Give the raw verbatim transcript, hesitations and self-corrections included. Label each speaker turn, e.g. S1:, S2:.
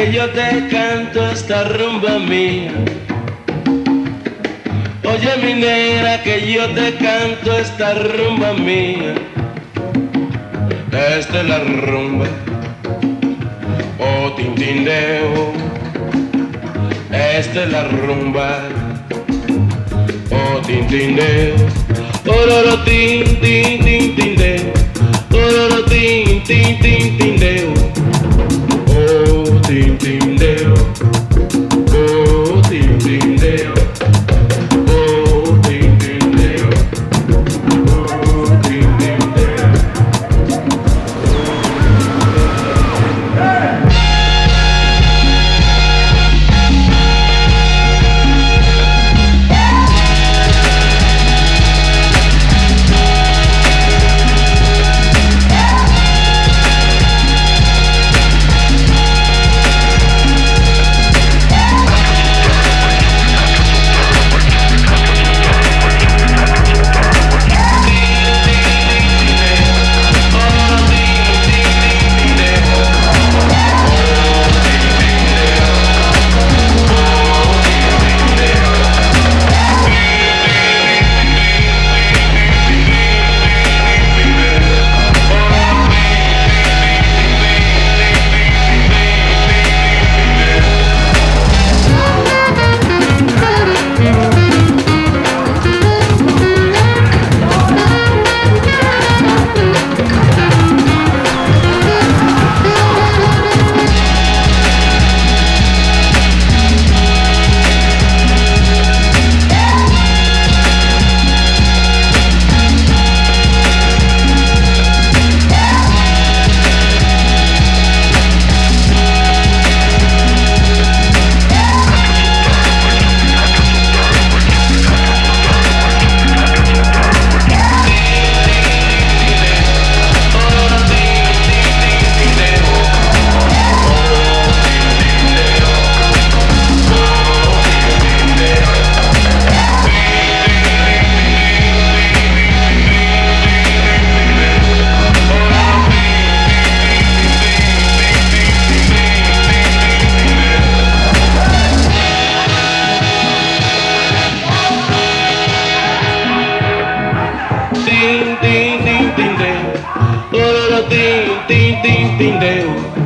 S1: que yo te canto esta rumba mía. Oye mi negra que yo te canto esta rumba mía. Esta es la rumba, oh tintindeo. Esta es la rumba, oh tintindeo. Ororo tin tin tin tindeo. Ororo tin tin tin tindeo. Oh tintindeo. Oh tintindeo. Oh tintindeo. Oh tintindeo. Tin tin tin tin deo. Ororo tin tin tin tin deo.